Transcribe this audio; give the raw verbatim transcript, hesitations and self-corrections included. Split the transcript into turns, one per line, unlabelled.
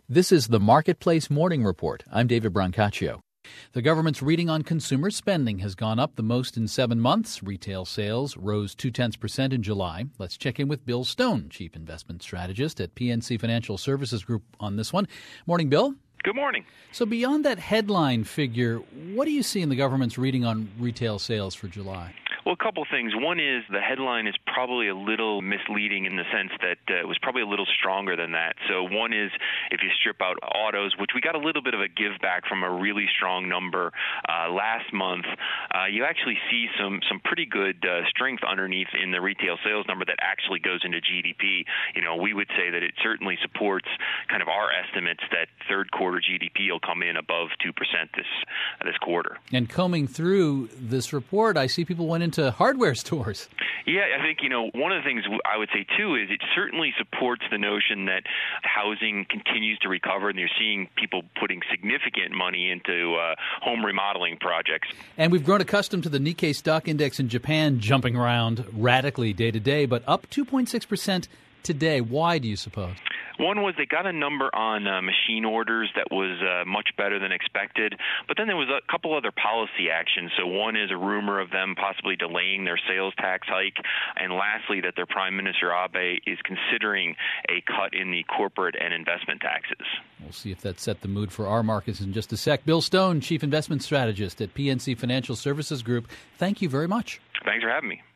This is the Marketplace Morning Report. I'm David Brancaccio. The government's reading on consumer spending has gone up the most in seven months. Retail sales rose two-tenths percent in July. Let's check in with Bill Stone, Chief Investment Strategist at P N C Financial Services Group on this one. Morning, Bill.
Good morning.
So beyond that headline figure, what do you see in the government's reading on retail sales for July?
Well, a couple things. One is the headline is probably a little misleading in the sense that uh, it was probably a little stronger than that. So one is if you strip out autos, which we got a little bit of a give back from a really strong number uh, last month, uh, you actually see some some pretty good uh, strength underneath in the retail sales number that actually goes into G D P. You know, we would say that it certainly supports kind of our estimates that third quarter G D P will come in above two percent this uh, this quarter.
And combing through this report, I see people went into hardware stores.
Yeah, I think, you know, one of the things I would say, too, is it certainly supports the notion that housing continues to recover, and you're seeing people putting significant money into uh, home remodeling projects.
And we've grown accustomed to the Nikkei stock index in Japan jumping around radically day to day, but up two point six percent today. Why, do you suppose?
One was they got a number on uh, machine orders that was uh, much better than expected, but then there was a couple other policy actions. So one is a rumor of them possibly delaying their sales tax hike, and lastly that their Prime Minister Abe is considering a cut in the corporate and investment taxes.
We'll see if that set the mood for our markets in just a sec. Bill Stone, Chief Investment Strategist at P N C Financial Services Group, thank you very much.
Thanks for having me.